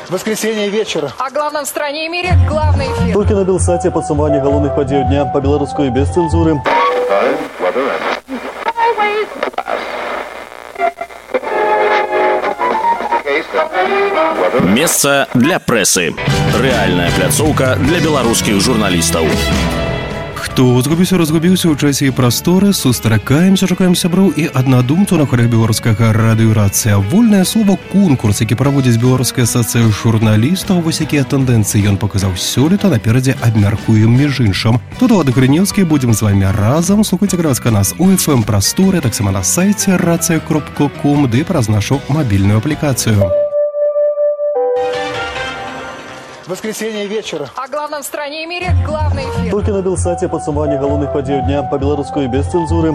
Воскресенье вечер. О главном в стране и мире главный эфир. Толькі на Белсаце падсумаванне галоўных падзей дня по-беларуску і без цэнзуры. Месца для прэсы. Рэальная пляцоўка для беларускіх журналістаў. Хто разгубіўся ў часе і прасторы, сустракаемся, шукаем сяброў і аднадумцаў на хвалях беларускага радыёрацыя. Вольнае слова конкурс, які праводзіць беларуская асацыяцыя журналістаў. Вось якія тэндэнцыі ён паказаў сёлета, наперадзе абмяркуем між іншым. Тут Влад Грынеўскі, будзем з вамі разам. Слухайце градска нас у FM прасторы, таксама на сайце racja.com, ды праз нашу мабільную аплікацыю. Воскресенье вечер. О главном в стране и мире главный эфир. Толькі на Белсаце падсумаванне галоўных падзей дня по-беларуску і без цэнзуры.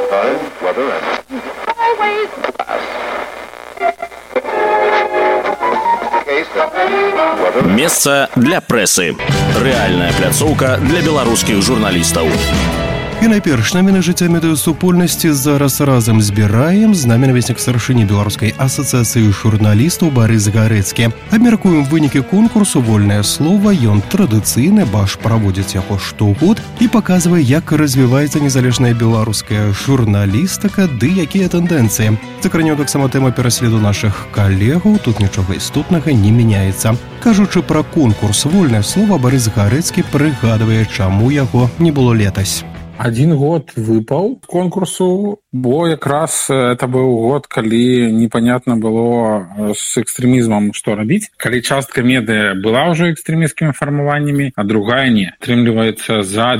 Месца для прэсы. Рэальная пляцоўка для беларускіх журналістаў. І найперш навіны жыцця медыасупольнасці зараз разам збіраем. З намі навеснік старшыні беларускай асацыяцыі журналістаў Барыс Гарэцкі. Абмяркуем вынікі конкурсу «Вольнае слова». Ён традыцыйны, баш праводзіць яго штогод і паказвае, як развіваецца незалежная беларуская журналістыка, ды якія тэндэнцыі. Закранёў таксама тэма пераследу нашых калегаў, тут нічога істотнага не мяняецца. Кажучы пра конкурс «Вольнае слова», Барыс Гарэцкі прыгадвае, чаму яго не было летась. Один год выпал конкурсу, бо якраз это быў год, калі непонятно было с экстремизмом что рабіць. Калі частка медыа была ўжо экстремистскімі фармаваннямі, а другая не. Атрымліваецца, за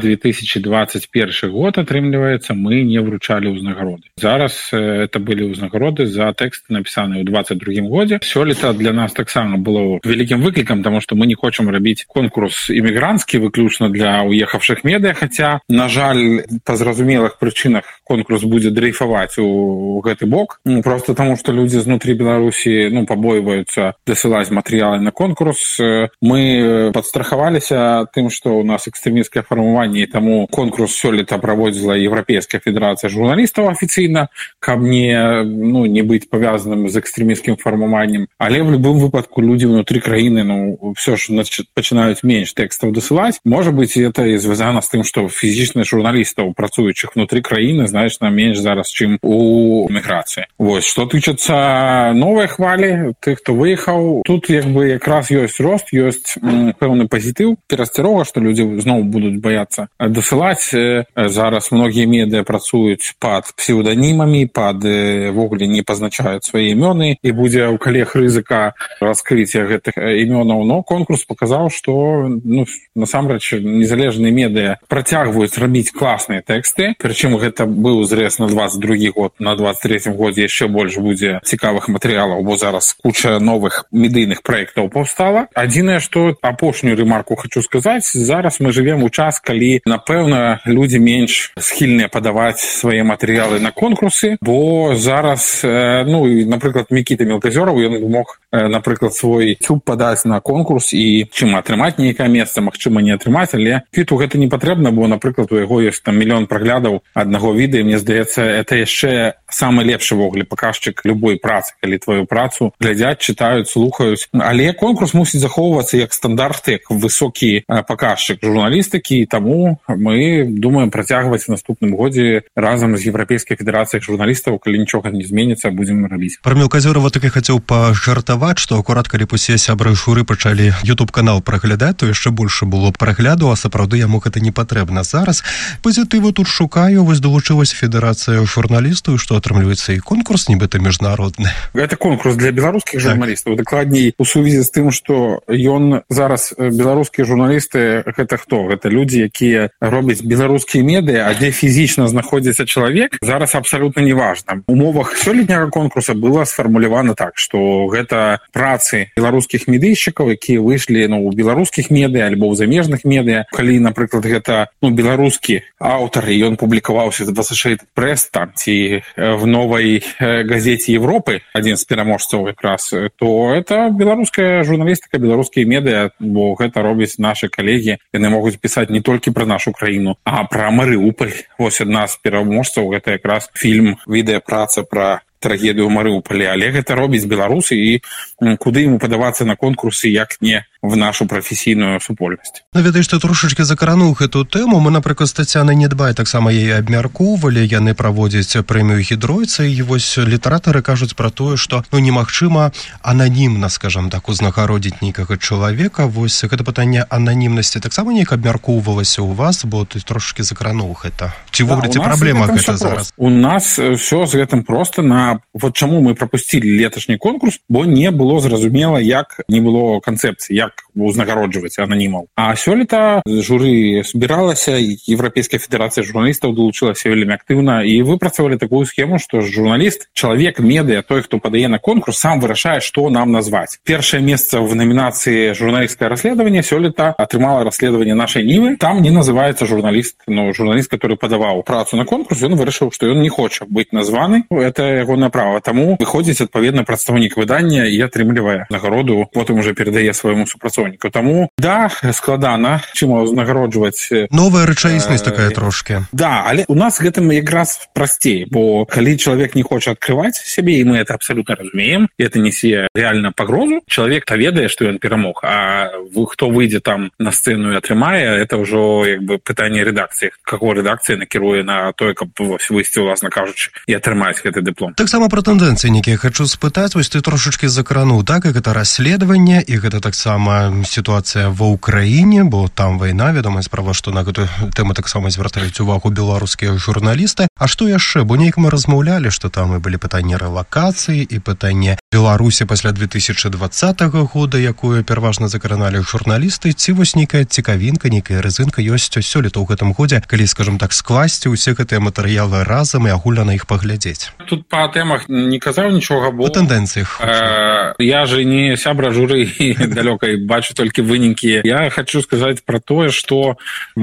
2021 год, атрымліваецца, мы не вручалі ўзнагароды. Зараз это былі ўзнагароды за тэксты, напісаныя ў 2022 годзе. Сёлета для нас таксама было вялікім выклікам, таму што мы не хочам рабіць конкурс імігранцкі выключна для уехавшых медыа, хаця, на жаль, па зразумелых прычынах конкурс будзе дрейфаваць у гэты бок. Просто таму, што людзі знутры Беларусі пабойваюцца дасылаць матэрыялы на конкурс. Мы падстрахаваліся тым, што ў нас экстрэмісцкае фармаванне, і таму конкурс сёлета праводзіла Еўрапейская федэрацыя журналістаў афіцыйна, каб не быць павязаным з экстрэмісцкім фармаваннем. Але в любым выпадку людзі внутры краіны ўсё ж пачынаюць менш тэкстаў дасылаць. Можа быць, это і звязана з тым, што фізічныя журналісты, працуючых внутры краіны, значна менш зараз, чым у эміграцыі. Вось, што тычыцца новай хвалі, тых, хто выехаў, тут якраз ёсць рост, ёсць пэўны пазітыў, перасцярога, што людзі зноў будуць баяцца дасылаць. Зараз многія медыа працуюць пад псеўданімамі, вогуле не пазначаюць свае імёны, і будзе ў калег рызыка раскрыцця гэтых імёнаў. Но конкурс паказаў, што насамрэч незалежныя медыа працягваюць рабіць класныя тэксты, прычым гэта быў зрэз на 22 год, на 23 годзе яшчэ больш будзе цікавых матэрыялаў, бо зараз куча новых медыйных праектаў паўстала. Адзінае, што апошнюю рэмарку хочу сказаць, зараз мы жывем у час, калі, напэўна, людзі менш схільныя падаваць свае матэрыялы на конкурсы, бо зараз, напрыклад, Мікіта Мелказёраў, ён мог, напрыклад, свой цюб падаць на конкурс і чым атрымаць нейкае месца, магчыма, не атрымаць, але Квіту гэта не патрэбна, бо, напрыклад, у яго ёсць там мільён праглядаў аднаго відэа, мне здаецца, это яшчэ самы лепшы вогуле паказчык любой працы, калі твою працу глядзяць, чытаюць, слухаюць. Але конкурс мусіць захоўвацца як стандарт, як высокі паказчык журналістыкі, і таму мы думаем працягваць в наступным годзе разам з Еўрапейскай федэрацыяй журналістаў, калі нічога не зменіцца, будзем рабіць. Пра Мелказёрава так і хацеў пажартаваць, што акурат калі усе сябры журы пачалі YouTube-канал праглядаць, то яшчэ больше было прагляду, а сапраўды яму гэта не патрэбна. Зараз пазітыву тут шукаю, вось долучылась федэрацыя журналістаў, што атрымліваецца і конкурс нібыта міжнародны. Гэта конкурс для беларускіх журналістаў. Дакладней, у сувязі з тым, што ён зараз, беларускія журналісты, гэта хто? Гэта людзі, якія робяць беларускія медыа, а дзе фізічна знаходзіцца чалавек, зараз абсалютна не важна. У умовах сёлетняга конкурса было сфармулявана так, што гэта працы беларускіх медыйшчыкаў, якія выйшлі ў беларускіх медыа альбо ў замежных медыа. Калі, напрыклад, гэта беларускі аўтар, і ён публікаваўся з Associated Press там, ці в новай газеце Европы, адзін з пераможцаў якраз, то это беларуская журналістыка, беларускія медыа, бо гэта робяць нашы калегі. Яны могуць пісаць не толькі пра нашу краіну, а пра Марыуполь. Вось адна з пераможцаў, гэта якраз фільм, відэапраца пра трагедыю ў Марыуполі, але гэта робіць беларусы, і куды ему падавацца на конкурсы, як не в нашу прафесійную супольнасць. Ну, ведаеш, ты трошачкі закрануў гэту тэму. Мы, напрыклад, з Тацянай Недбай таксама яе абмяркоўвалі, яны праводзяць прэмію Гідройца, і вось літаратары кажуць пра тое, што немагчыма ананімна, скажам так, узнагародзіць нейкага чалавека. Вось гэта пытанне ананімнасці таксама неяк абмяркоўвалася ў вас, бо ты трошачкі закрануў гэта. Ці вобраце праблема гэта зараз? У нас все з гэтым проста. Вот чаму мы прапусцілі леташні конкурс, бо не было зразумела, як не было канцэпцыі, як узнагароджваць ананімаў. А сёлета журы збіралася, Еўрапейская федэрацыя журналістаў далучылася вельмі актыўна і выпрацавалі такую схему, што журналіст, чалавек, медыа, той, хто падае на конкурс, сам вырашае, што нам назваць. Першае месца в номінацыі «Журналістскае расследаванне» сёлета атрымала расследаванне нашай Нівы. Там не называецца журналіст, журналіст, который падаваў працу на конкурс, ён вырашыў, што ён не хоча быць названы. Это ягонае права. Таму выходзіць адпаведна прадстаўнік выдання і атрымлівае нагароду, потым уже перадае свайму супрацоўніку. Таму, да, складана, чым узнагароджваць... Новая рэчаіснасць такая трошки. Да, але у нас гэтым якраз прасцей, бо калі чалавек не хоча адкрываць сябе, і мы это абсолютно разумеем, і это несе реально пагрозу, чалавек-то ведае, што ён перамог, а хто выйдзе там на сцэну і атрымае, это ўжо як бы пытанне рэдакцыі. Како рэдакцыя накіруе на тое, каб выйсці, уласна кажучы, і атрымаць гэты дыплом. Таксама пра тэндэнцыі нейкія хочу спытаць. Вось ты трошачкі закрануў, так, і гэта расследаванне, і гэта таксама сітуацыя ва Ўкраіне, бо там вайна, вядомая справа, што на гэту тэму таксама звяртаюць увагу беларускія журналісты. А што яшчэ? Бо неяк мы размаўлялі, што там і былі пытанні рэлакацыі, і пытанне Беларусі пасля 2020 года, якую пераважна закраналі журналісты. Ці вось нейкая цікавінка, нейкая рызынка ёсць сёлета ў гэтым годзе, калі, скажам так, скласці ўсе гэтыя матэрыялы разам і агульна на іх паглядзець? Тут па тэмах не казаў нічога, бо... Па тэндэнцыях. Я же не сябра журы і далёка бачу толькі вынікі. Я хочу сказаць пра тое, што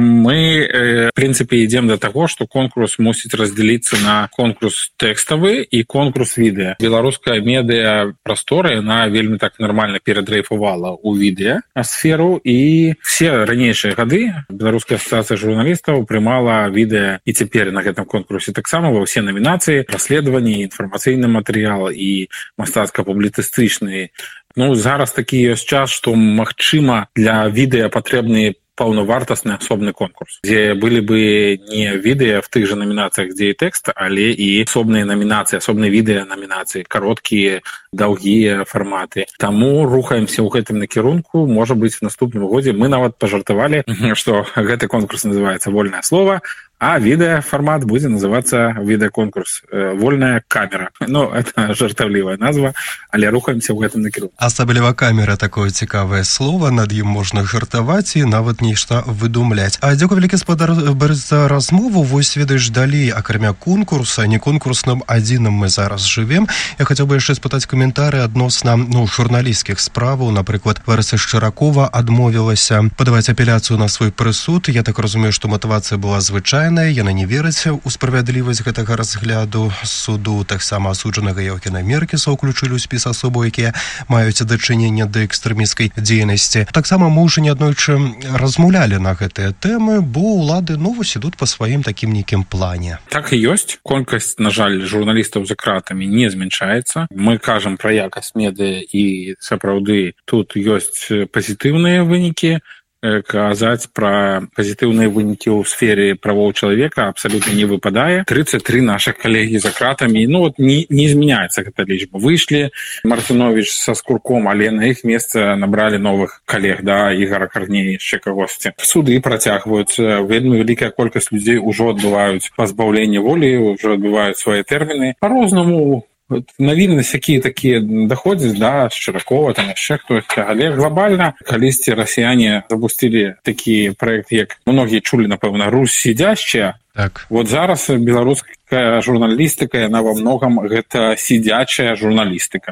мы, в прынцыпе, ідзем да таго, што конкурс мусіць раздзяліцца на конкурс тэкставы і конкурс відэа. Беларуская медыа прастора, яна вельмі так нармальна перадрайфавала ў відэа сферу, і все ранейшыя гады Беларуская асацыяцыя журналістаў прымала відэа і цяпер на гэтым конкурсе таксама ва ўсе намінацыі, расследаванні, інфармацыйны матэрыял і мастацка-публіцыстычны. Зараз такі ёсць час, што, магчыма, для відэа патрэбны паўнавартасны асобны конкурс, дзе былі бы не відэа в тых жа намінацыях, дзе і тэкст, але і асобныя намінацыі, асобныя відэа-намінацыі, кароткія, даўгія фарматы. Таму рухаемся ў гэтым накірунку. Можа быць, в наступным годзе мы нават пажартавалі, што гэты конкурс называецца «Вольнае слова», а відэа-фармат будзе называцца відэа-конкурс «Вольная камера». Это жартаўлівая назва, але рухаемся ў гэтым накірунку. Асабліва камера — такое цікавае слова, над ім можна жартаваць і нават нешта выдумляць. А дзякуй вялікі, спадар, за размову. Вось, ведаеш, далей, акрамя конкурса, не конкурсным адзіным мы зараз жывем. Я хацеў бы яшчэ спытаць каментары адносна журналісцкіх справаў. Напрыклад, Ларыса Шчыракова адмовілася падаваць апеляцыю на свой прысуд. Я так разумею, што матывацыя была звычайная. Яна не верыць у справядлівасць гэтага разгляду суду. Таксама асуджанага Яўкіна Меркіса ўключылі ў спіс асобаў, якія маюць дачыненне да экстрэмісцкай дзейнасці. Таксама мы ўжо неаднойчы размаўлялі на гэтыя тэмы, бо ўлады вось ідуць па сваім такім нейкім плане. Так і ёсць. Колькасць, на жаль, журналістаў за кратамі не змяншаецца. Мы кажам пра якасць медыа, і сапраўды тут ёсць пазітыўныя вынікі. Казаць пра пазітыўныя вынікі ў сфере правоў чалавека абсалютна не выпадае. 33 нашых калегі за кратамі, не змяняецца гэта лічба. Выйшлі Мартынович са Скурком, але на іх месца набралі новых калег, Ігара Карней, яшчэ кагосьці. Суды працягваюцца, вельмі вялікая колькасць людзей ужо адбываюць пазбаўленне волі, ўжо адбываюць свае тэрміны. Па-рознаму навіннасць такія даходзяць, Шчыракова, там яшчэ хтосьці. Але глобальна, калісьці расіяне запусцілі такі праект, як многія чулі, напэўна, «Русь сидящая». Так. Вот зараз беларуская журналістыка, яна во многом гэта сидячая журналістыка.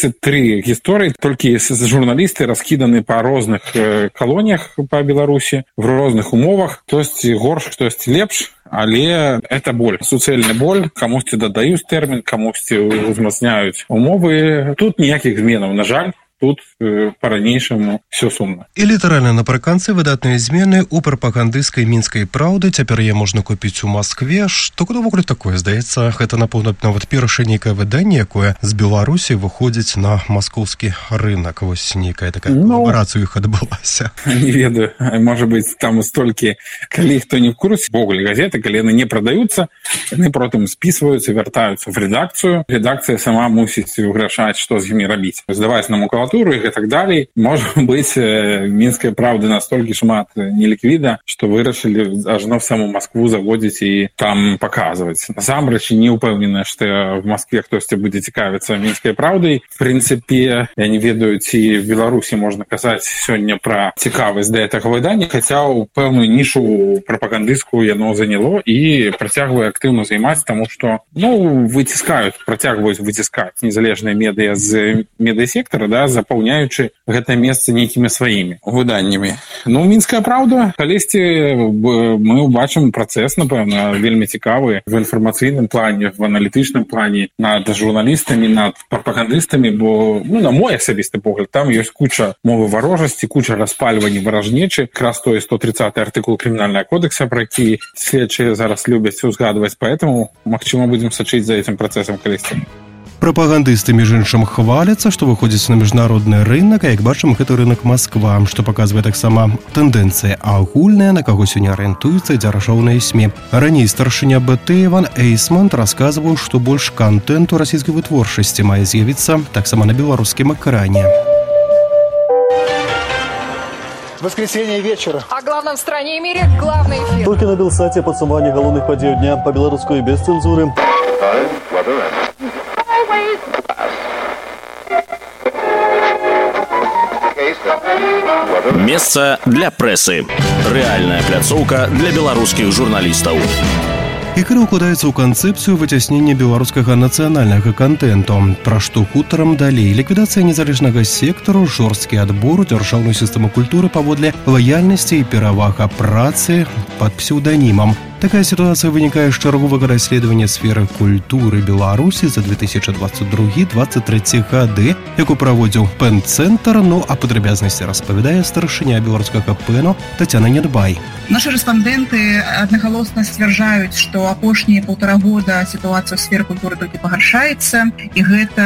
33 гісторыі, толькі журналісты раскіданы па розных калоніях па Беларусі, в розных умовах, хтосьці горш, хтосьці лепш, але это боль, суцэльны боль, камусьці дадаюць тэрмін, камусьці узмацняюць умовы. Тут ніякіх зменаў, на жаль, тут по-ранейшаму все сумна. І літаральна напрыканцы выдатныя змены ў прапагандысцкай мінскай праўды. Цяпер яе можна купіць у Маскве. Што ўвогуле такое? Здаецца, гэта, напэўна, нават першае нейкае выданне, якое з Беларусі выходзіць на маскоўскі рынок. Вось нейкая такая калабарацыя іх адбылася. Не ведаю. Можа быць, там столькі, калі хто не в курсе, вогуле газеты, калі яны не прадаюцца, яны потым спісваюцца, вяртаюцца в рэдакцыю. Рэдакцыя сама мусіць вырашаць, што з імі рабіць. Здаваць на макулатуру і так далей. Можа быць, мінская праўда настолькі шмат неліквіда, што вырашылі ажно в саму Москву заводзіць і там паказваць. Насамрэч, не ўпэўнены, што в Москве хтосьці будзе цікавіцца мінскай праўдай. В прынцыпе, я не ведаю, ці в Беларусі можна казаць сёння пра цікавасць да гэтага выдання, хаця ў пэўную нішу прапагандысцкую яно заняло і працягвае актыўна займаць, таму што, працягваюць выціскаць незалежныя медыа з медыасектара, запаўняючы гэта месца нейкімі сваімі выданнямі. Мінская праўда, калісьці мы ўбачым працэс, напэўна, вельмі цікавы в інфармацыйным плане, в аналітычным плане, над журналістамі, над прапагандыстамі, бо, на мой асабісты погляд, там ёсць куча мовы варожасці, куча распальвання варажнечы, якраз той 130 артыкул крымінальнага кодекса, про які следчыя зараз любяць узгадваць, поэтому, магчыма, будзем сачыць за этим працэсам калісьці. Прапагандысты, між іншым, хваляцца, што выходзіць на міжнародны рынок, а як бачым, гэта рынок Масква, што паказвае таксама тэндэнцыя агульная, на каго сёння арыентуюцца дзяржаўныя СМІ. Раней старшыня БТ Іван Эйсмонт расказваў, што больш кантэнту расійскай вытворчасці мае з'явіцца таксама на беларускім экране. Воскресенье вечера. О главном в стране и мире главный эфир. Толькі на Белсаце падсумаванне галоўных падзей дня па-беларуску і без цэнзуры. Месца для прэсы. Рэальная пляцоўка для беларускіх журналістаў. Ікра ўкладаецца ў канцэпцыю выцяснення беларускага нацыянальнага кантэнту, пра што хутарам далей. Ліквідацыя незалежнага сектару, жорсткі адбор у дзяржаўную сістэму культуры паводле лаяльнасці і перавага працы пад псеўданімам. Такая ситуация вынікае з чарговага даследавання сферы культуры Беларусі за 2022-2023 гады, яку праводзіў Пен-цэнтр, а падрабязнасці распавядае старшыня беларускага Пэну Тацяна Нядбай. Наши респонденты одноголосно стверджаюць, што апошнія 1,5 года ситуация в сфере культуры толькі пагаршаецца, і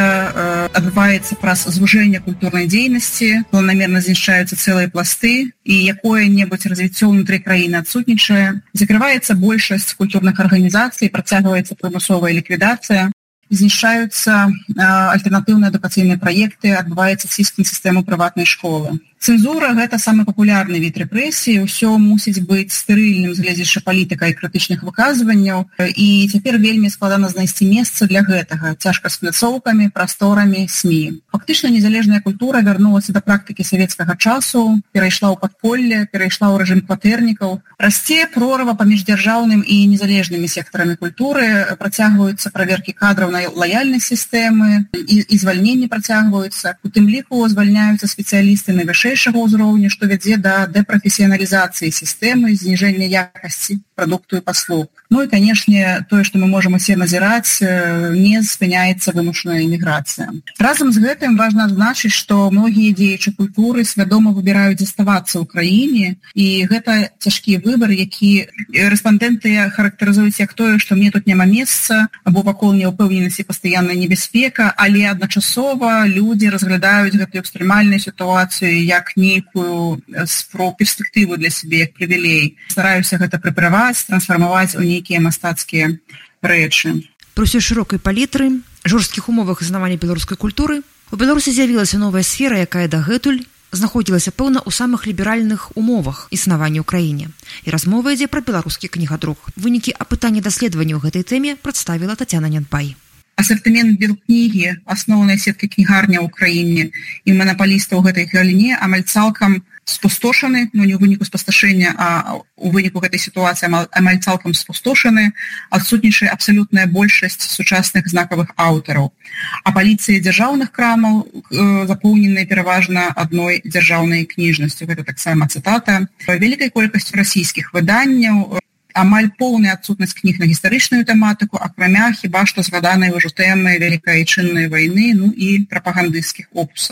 гэта адбываецца праз звужэнне культурнай дзейнасці, планамерна знішчаюцца цэлыя пласты, і якое-небудзь развіццё ўнутры краіны адсутнічае, закрываецца большасць культурных арганізацый, працягваецца прымусовая ліквідацыя, знішчаюцца альтэрнатыўныя адукацыйныя праекты, адбываецца ціск на сістэму прыватнай школы. Цэнзура – гэта самы папулярны від рэпрэсіі, ўсё мусіць быць стэрыльным, гледзячы палітыка і крытычных выказванняў, і цяпер вельмі складана знайсці месца для гэтага, цяжка з пляцоўкамі, прасторамі, СМІ. Фактычна незалежная культура вярнулася да практыкі савецкага часу, перайшла ў падполле, перайшла ў рэжым кватэрнікаў. Расце прорва паміж дзяржаўным і незалежнымі сектарамі культуры, працягваюцца праверкі кадраў на лаяльнасць сістэмы, і звальненні працягваюцца. У тым ліку звальняюцца спецыялісты найвышэйшага ўзроўня, што вядзе да дэпрафесіяналізацыі сістэмы, зніжэння якасці прадукту і паслуг. І, канешне, тое, што мы можам усе назіраць, не спыняецца вымушаная іміграцыя. Разам з гэтым важна адзначыць, што многія дзеячы культуры свядома выбіраюць заставацца ў краіне, і гэта цяжкі выбар, які рэспандэнты характарызуюць як тое, што мне тут няма месца, або вакол няўпэўненасць і пастаянная небяспека, але адначасова людзі разглядаюць гэтую экстрэмальную сітуацыю як нейкую перспектыву для сябе, як прывілей. Стараюся гэта прыправаць, трансфармаваць у нейкія мастацкія рэчы. Пры ўсёй шырокай палітры, жорсткіх умовах існавання беларускай культуры у Беларусі з'явілася новая сфера, якая дагэтуль знаходзілася пэўна ў самых ліберальных умовах існавання ў краіне. І размова ідзе пра беларускі кнігадрук. Вынікі апытання даследавання ў гэтай тэме прадставіла Тацяна Нядбай. Асартымент белкнігі, асноўная сетка кнігарня ў краіне і манапалістаў у гэтай галіне амаль цалкам спустошаны, не ў выніку спусташэння, а ў выніку гэтай сітуацыі амаль цалкам спустошаны, адсутнічае абсалютная большасць сучасных знакавых аўтараў. А паліцыі дзяржаўных крамаў запоўненыя пераважна адной дзяржаўнай кніжнасцю. Гэта таксама цытата. Вялікай колькасцю расійскіх выданняў, амаль поўная адсутнасць кніг на гістарычную тэматыку, акрамя хіба што згаданай ўжо тэмы Вялікай Айчыннай вайны, і прапагандысцкіх опусаў.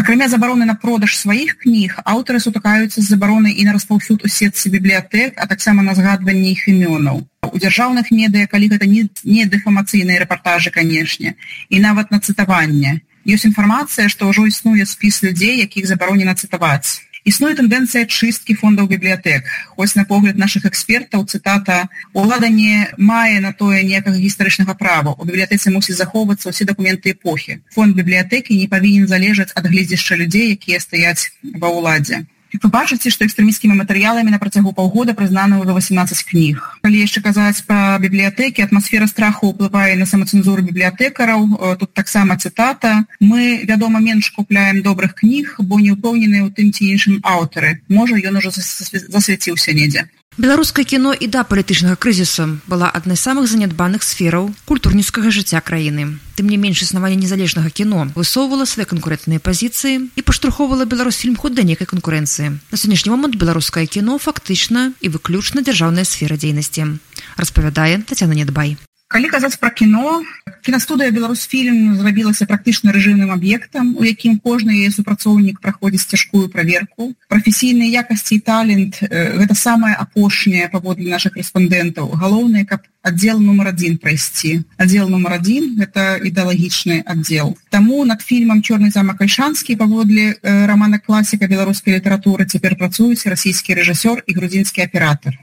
Акрамя забароны на продаж сваіх кніг, аўтары сутыкаюцца з забаронай і на распаўсюд у сетцы бібліятэк, а таксама на згадванне іх імёнаў. У дзяржаўных медыа, калі гэта не дэфамацыйныя рэпартажы, канешне, і нават на цытаванне. Ёсць інфармацыя, што ўжо існуе спіс людзей, якіх забаронена цытаваць. Існуе тэндэнцыя чысткі фондаў бібліятэк. Хоць на погляд нашых экспертаў, цытата, «Улада не мае на тое ніякага гістарычнага права. У бібліятэцы мусіць захоўвацца ўсе дакументы эпохі. Фонд бібліятэкі не павінен залежаць ад гледзяшча людзей, якія стаяць ва ўладзе». Вы бачыце, што экстрэмісцкімі матэрыяламі на працягу паўгода прызнаны ўжо 18 кніг. Калі яшчэ казаць пра бібліятэкі, атмасфера страху ўплывае на самацэнзуру бібліятэкараў. Тут таксама цытата. «Мы, вядома, менш купляем добрых кніг, бо не ўпэўненыя ў тым ці іншым аўтары. Можа, ён ужо засвяціўся недзе». Беларускае кіно і да палітычнага крызісу была адной з самых занядбаных сфераў культурніцкага жыцця краіны. Тым не менш, існаванне незалежнага кіно высоўвала свае канкурэнтныя пазіцыі і падштурхоўвала Беларусфільм хоць да нейкай канкурэнцыі. На сённяшні момант беларускае кіно фактычна і выключна дзяржаўная сфера дзейнасці, распавядае Тацяна Недбай. Калі казаць пра кіно, кінастудыя «Беларусфільм» зрабілася практычна рэжымным аб'ектам, у якім кожны яе супрацоўнік праходзіць цяжкую праверку. Прафесійныя якасці і талент – гэта самае апошняе паводле нашых рэспандэнтаў. Галоўнае, каб аддзел нумар 1 прайсці. Аддзел нумар 1 – гэта ідэалагічны аддзел. Таму над фільмам «Чорны замак Альшанскі» паводле рамана класіка беларускай літаратуры цяпер працуюць расійскі рэжысёр і грузінскі аператар.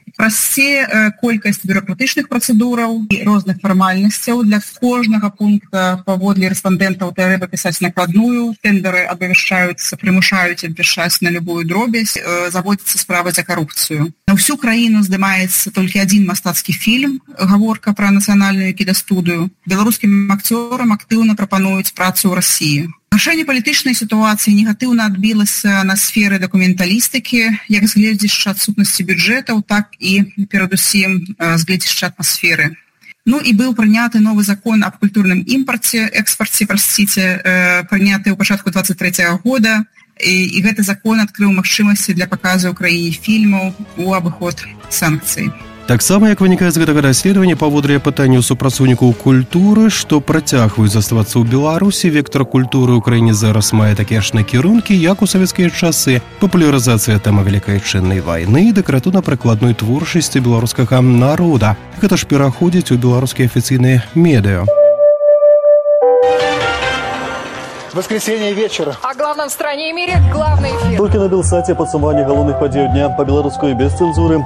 Расце колькасць бюрократычных працэдураў і розных фармальнасцяў. Для кожнага пункта паводле рэспандэнтаў трэба пісаць накладную, тэндары абвяшчаюцца, прымушаюць абвяшчаць на любую дробязь, заводзіцца справа за карупцыю. На ўсю краіну здымаецца толькі адзін мастацкі фільм, гаворка пра нацыянальную кінастудыю. Беларускім акцёрам актыўна прапануюць працу ў Расіі. Рашэнне палітычнай сітуацыі негатыўна адбілася на сферы дакументалістыкі, як з гледзяшча адсутнасці бюджэтаў, так і, перадусім, з гледзяшча атмасферы. Ну і быў прыняты новы закон аб культурным экспарце, прыняты ў пачатку 23-го года, і гэты закон адкрыў магчымасці для паказу ў краіне фільмаў у абыход санкцый. Таксама, як вынікае з гэтага даследавання, паводле пытанняў супрацоўнікаў культуры, што працягваюць заставацца ў Беларусі, вектар культуры ў краіне зараз мае такія ж накірункі, як у савецкія часы. Папулярызацыя тэмы Вялікай Адчыннай вайны і дэкаратыўна-прыкладной творчасці беларускага народа. Гэта ж пераходзіць у беларускія афіцыйныя медыа. Воскресенье вечера. О главном в стране и мире главный эфир. Только на Белсате подсумование головных подей дня по-белорусски без цензуры.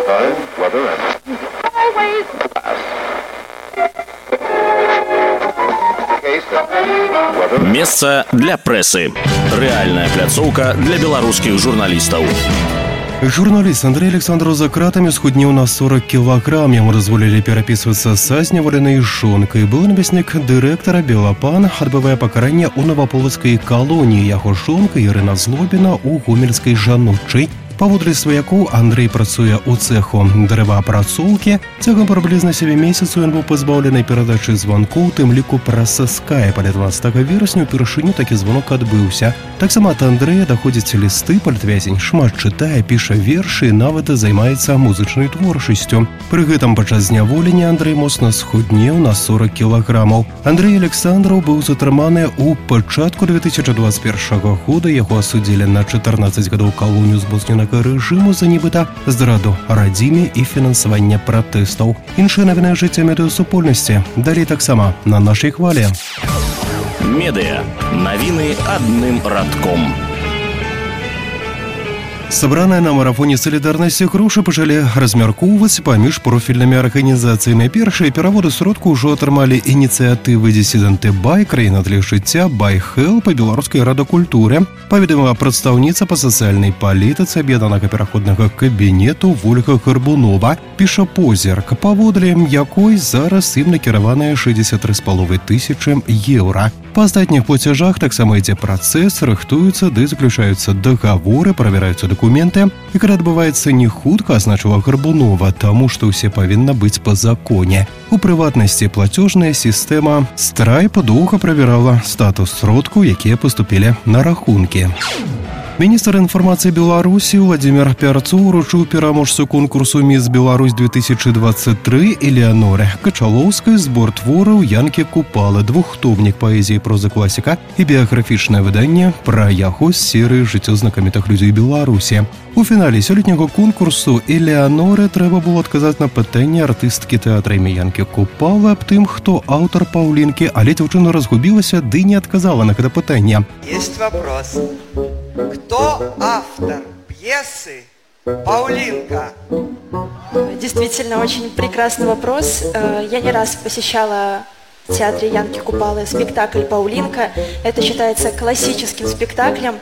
Месца для прэсы. Рэальная пляцоўка для беларускіх журналістаў. Журналіст Андрэй Александраў за кратамі схуднеў на 40 кілаграм. Яму дазволілі перапісвацца са зняволенай жонкай. Быў намеснік дырэктара «Белапан», адбывае пакаранне ў наваполацкай калоніі. Яго жонка Ірына Злобіна ў гомельскай жаночай. Паводле сваякоў, Андрэй працуе ў цэху дрэваапрацоўкі. Цягам прыблізна 7 месяцаў ён быў пазбаўлены перадачы званкоў, тым ліку праз Skype. Але 12 верасня упершыню такі звонок адбыўся. Таксама ад Андрэя даходзяць лісты, палітвязень шмат чытае, піша вершы і нават займаецца музычнай творчасцю. Пры гэтым падчас зняволення Андрэй моцна схуднеў на 40 кілаграмаў. Андрэй Александраў быў затрыманы ў пачатку 2021 года. Яго асудзілі на 14 гадоў калонію збоцненага рэжыму за нібыта здраду радзіме і фінансаванне пратэстаў. Іншыя навіны жыцця медыасупольнасці. Далей таксама на нашай хвалі. Медыа. Навіны адным радком. Сабраныя на марафоне «Салідарнасці» грошы пачалі размяркоўваць паміж профільнымі арганізацыямі. Першыя пераводы сродку ўжо атрымалі ініцыятывы «Дысідэнты Бай», «Краіна для жыцця», «Бай Хелп» і «Беларуская рада культуры». Паведаміла прадстаўніца па сацыяльнай палітыцы аб'яднанага пераходнага кабінету Вольга Гарбунова. Піша позірк, паводле якой зараз ім накіраваныя 63,5 тысячы еўра. Па астатніх плацяжах таксама ідзе працэс, рыхтуюцца ды заключаюцца дагаворы, правяраюцца дакументы. І калі адбываецца не хутка, азначыла Гарбунова, таму што ўсе павінна быць па законе. У прыватнасці плацёжная сістэма Stripe доўга правярала статус сродкаў, якія паступілі на рахункі. Міністр інфармацыі Беларусі Владзімір Пярцоў уручыў пераможцу конкурсу «Міс Беларусь-2023» Элеаноре Качалоўскай збор твораў Янкі Купалы, двухтомнік паэзіі прозы класіка і біяграфічнае выданне пра яго з серыі жыццё знакамітых людзей Беларусі. У фінале сёлетняга конкурсу Элеаноре трэба было адказаць на пытанне артысткі тэатра імя Янкі Купалы аб тым, хто аўтар Паўлінкі, але дзяўчына разгубілася ды не адказала на гэта пытанне. Есть вопрос. Кто автор пьесы «Паулинка»? Действительно, очень прекрасный вопрос. Я не раз посещала в театре Янки Купалы спектакль «Паулинка». Это считается классическим спектаклем.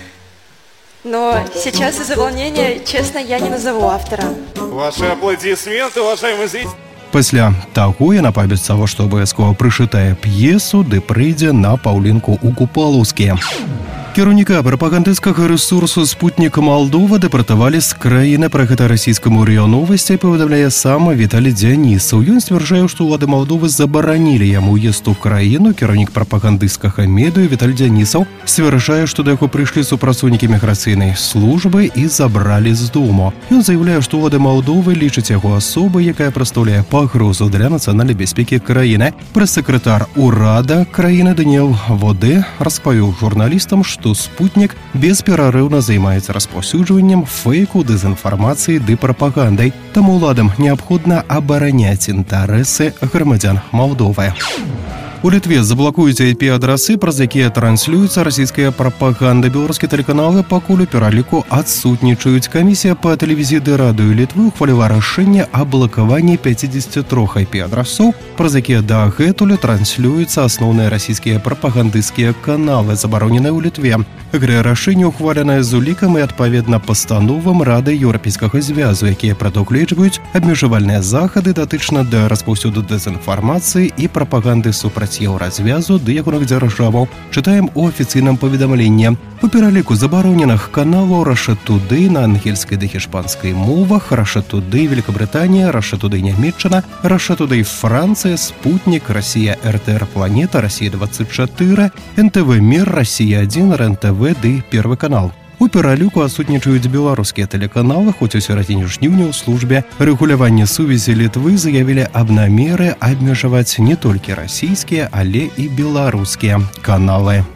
Но сейчас из-за волнения, честно, я не назову автора. Ваши аплодисменты, уважаемые зрители. Пасля таго яна паабяцала, што абавязкова прышытае п'есу ды прыйдзе на Паўлінку ў Купалаўскі. Кіраўніка прапагандысцкага рэсурсу «Спутнік Малдова» дэпартавалі з краіны. Пра гэта расійскаму РИА Новости паведамляе сам Віталій Дзянісаў. Ён сцвярджае, што ўлады Малдовы забаранілі яму ўезд у краіну. Кіраўнік прапагандысцкага медыа Віталій Дзянісаў сцвярджае, што да яго прыйшлі супрацоўнікі міграцыйнай службы і забралі з дому. Ён заяўляе, што ўлады Малдовы лічаць яго асобай, якая прадстаўляе пагрозу для нацыянальнай бяспекі краіны. Прэс-сакратар урада краіны Даніэл Воде распавёў журналістам, што «Спутнік» бесперарыўна займаецца распаўсюджваннем фейку, дэзінфармацыі ды прапагандай. Таму ўладам неабходна абараняць інтарэсы грамадзян Малдовы. У Літве заблакуюць IP-адрасы, праз якія транслюецца расійская прапаганда. Беларускія тэлеканалы пакуль у пераліку адсутнічаюць. Камісія па тэлевізіі ды радыё Літвы ухваліла рашэнне аб блакаванні 53 IP-адрасоў, праз якія дагэтуль транслююцца асноўныя расійскія прапагандысцкія каналы, забароненыя ў Літве. Гэтае рашэнне ухваленае з улікам і адпаведна пастановам Рады Еўрапейскага звязу, якія прадугледжваюць абмежавальныя захады датычна да распаўсюду дэзінфармацыі і прапаганды супраць Еўразвязу ды ягоных дзяржаваў. Чытаем у афіцыйным паведамленні. У пераліку забароненых каналаў Russia Today на ангельскай ды іспанскай мовах, Russia Today Великобританія, Russia Today Нямецчына, Russia Today Францыя, Спутнік, Расія РТР Планета, Расія 24, НТВ Мир, Расія 1, РНТВ ды Первый канал. У пераліку адсутнічаюць беларускія тэлеканалы, хоць у сярэдзіне жніўня ў службе рэгулявання сувязі Літвы заявілі аб намеры абмежаваць не толькі расійскія, але і беларускія каналы.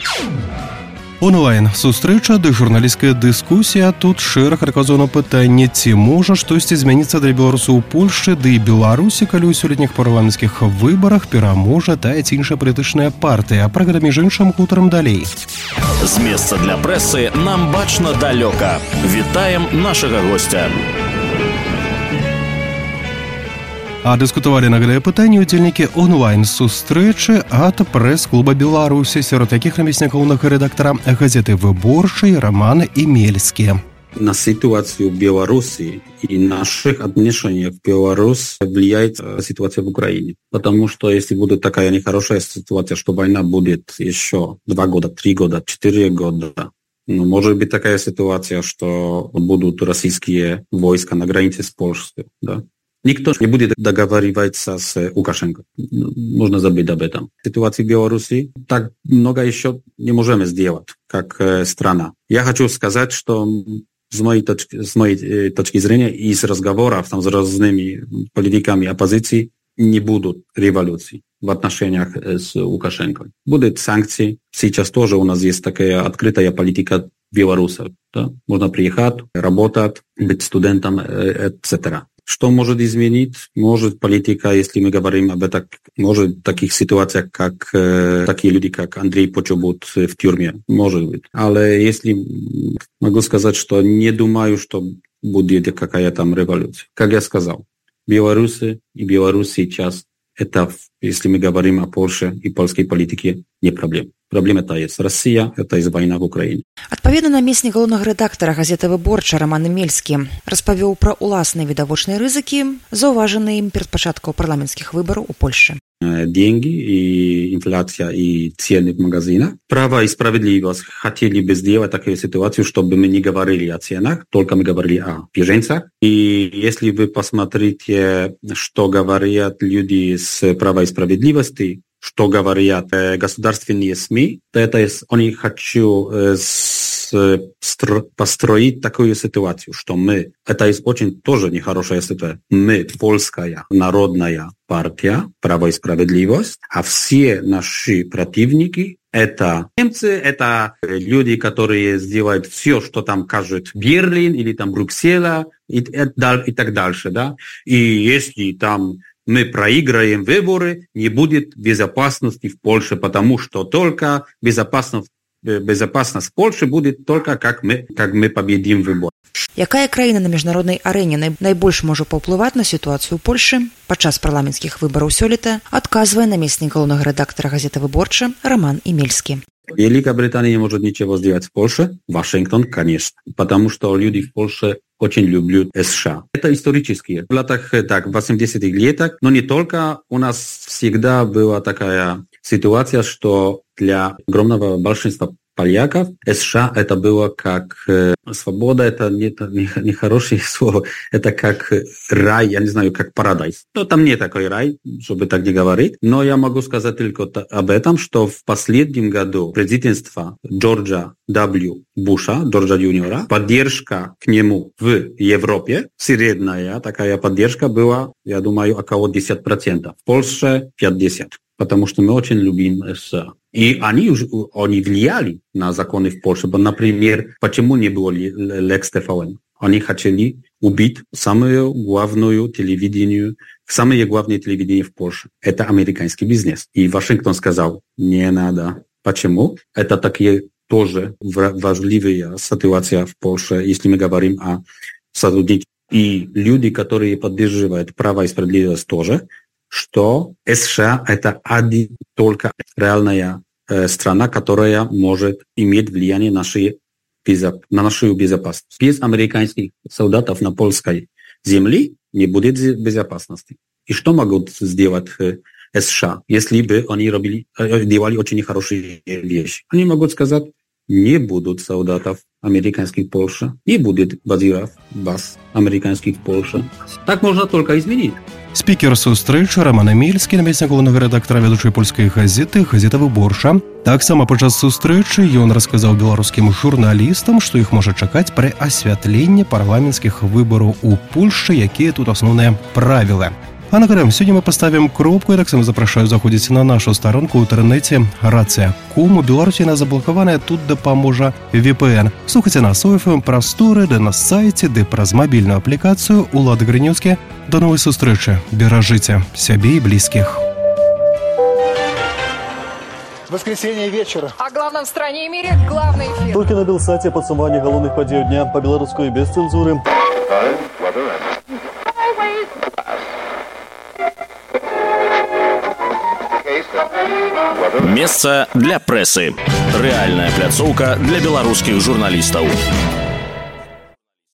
Онлайн-сустрэча ды журналісцкая дыскусія. Тут шэраг адказаў на пытанне, ці можа штосьці змяніцца для беларусаў у Польшчы ды і Беларусі, калі ў сёлетніх парламенцкіх выбарах пераможа тая ці іншая палітычная партыя. Пра гэта між іншым гутарым далей. З месца для прэсы нам бачна далёка. Вітаем нашага госця. А дыскутавалі на гэтае пытанне удзельнікі онлайн-сустрэчы ад прэс-клуба Беларусі, сярод якіх намеснік галоўнага рэдактара газеты «Выборчай» Роман Имельскі. На ситуацию в Беларуси и наших отношениях в Беларусь влияет ситуация в Украине. Потому что если будет такая нехорошая ситуация, что война будет еще 2 года, 3 года, 4 года, может быть такая ситуация, что будут российские войска на границе с Польшей, да? Никто не будет договариваться с Лукашенко. Нужно забыть об этом. В ситуации в Беларуси так много еще не можем сделать, как страна. Я хочу сказать, что с моей точки зрения и с разговоров там, с разными политиками оппозиции не будут революций в отношениях с Лукашенко. Будут санкции. Сейчас тоже у нас есть такая открытая политика белорусов. Да? Можно приехать, работать, быть студентом, etc. Что может изменить? Может политика, если мы говорим об этом, может в таких ситуациях, как такие люди, как Андрей Почобут в тюрьме, может быть. Але если могу сказать, что не думаю, что будет какая там революция. Как я сказал, Беларусь сейчас это, если мы говорим о Польше и польской политике, не проблема. Проблема это есть Россия, это есть война в Украине. Адпаведна, намеснік галоўнага рэдактара газеты «Выборча» Роман Имельскі распавёў пра ўласныя відавочныя рызыкі, заўважаныя ім перад пачаткам парламенцкіх выбараў у Польшчы. Деньги и инфляция и цены в магазинах. Право и справедливость хотели бы сделать такую ситуацию, чтобы мы не говорили о ценах, только мы говорили о беженцах. И если вы посмотрите, что говорят люди с права и справедливости, что говорят государственные СМИ, то это они хотят построить такую ситуацию, что мы, это есть очень тоже нехорошая ситуация, мы, польская народная партия, право и справедливость, а все наши противники это немцы, это люди, которые сделают все, что там кажет Берлин или там Брюссель и так дальше, да. И если там мы проиграем выборы, не будет безопасности в Польше, потому что только безопасность в Польше будет только как мы победим выборы. Якая краіна на міжнароднай арэне найбольш можа паўплываць на сітуацыю ў Польшы падчас парламенцкіх выбараў сёлета, адказвае намеснік галоўнага рэдактара газеты «Выборча» Роман Емельский. Великая Британия не может ничего сделать в Польше, Вашингтон, конечно, потому что люди в Польше очень любят США. Это исторические. В летах, так, в 80-х летах, но не только, у нас всегда была такая ситуация, что для огромного большинства поляков США это было как свобода, это не хорошее слово, это как рай, я не знаю, как парадайз. Но там не такой рай, чтобы так не говорить, но я могу сказать только об этом, что в последнем году президентства Джорджа W. Буша, Джорджа Юниора, поддержка к нему в Европе, средняя такая поддержка была, я думаю, около 10%. В Польше 50%. Потому что мы очень любим США. И они влияли на законы в Польше. Например, почему не было Lex TVN? Они хотели убить самое главное телевидение в Польше. Это американский бизнес. И Вашингтон сказал, не надо. Почему? Это такие тоже важливая ситуация в Польше, если мы говорим о сотрудничестве. И люди, которые поддерживают право и справедливость тоже, что США это только реальная страна, которая может иметь влияние на нашу безопасность. Без американских солдатов на польской земле не будет безопасности. И что могут сделать США, если бы они делали очень хорошие вещи? Они могут сказать, не будут солдатов американских в Польше, не будет баз американских в Польше. Так можно только изменить. Спікер сустрэчы Роман Емельский, намеснік галоўнага рэдактара вядучай польскай газеты «Газета Выборча». Таксама падчас сустрэчы ён расказаў беларускім журналістам, што іх можа чакаць пры асвятленні парламенцкіх выбараў у Польшчы, якія тут асноўныя правілы. А нагадаем, сегодня мы поставим кропку. Я так само запрашаю заходить на нашу сторонку в интернете Рация.ком. У Беларуси она заблокованная, тут допоможа VPN. Слухайте нас у FM просторы, да на сайте, да праз мобильную аппликацию Улады Гриневские. До новой встречи. Бережите себе и близких. Воскресенье вечера. О главном в стране и мире главный эфир. Только на Белсате подсумование головных подей дня по-белорусски без цензуры. Месца для прэсы. Рэальная пляцоўка для беларускіх журналістаў.